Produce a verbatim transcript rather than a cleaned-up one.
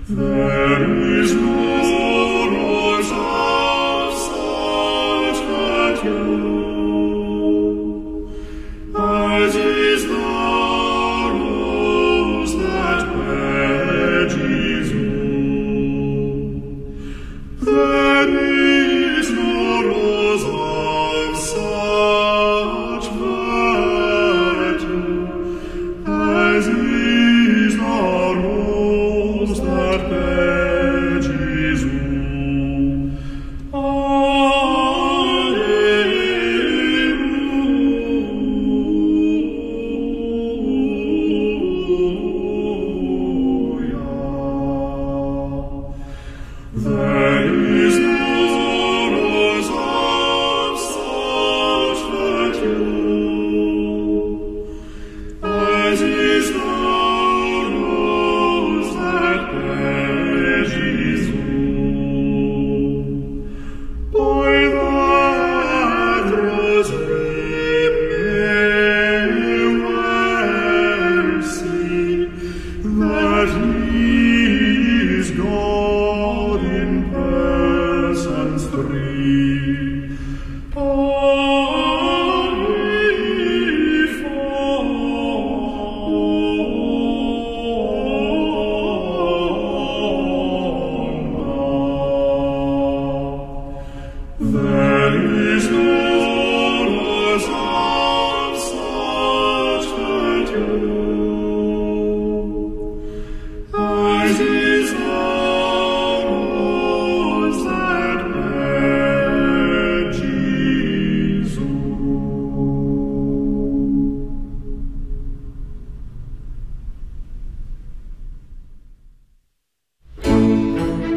There is no rose of such at you, as is the rose that bare Jesus. There is no rose of such virtue, as is the rose that bare Jesus. Alleluia. There is no rose of such virtue, as is the rose that bare Jesus. By that rose we may well see that He is God in persons three. There is no rose of such virtue, as is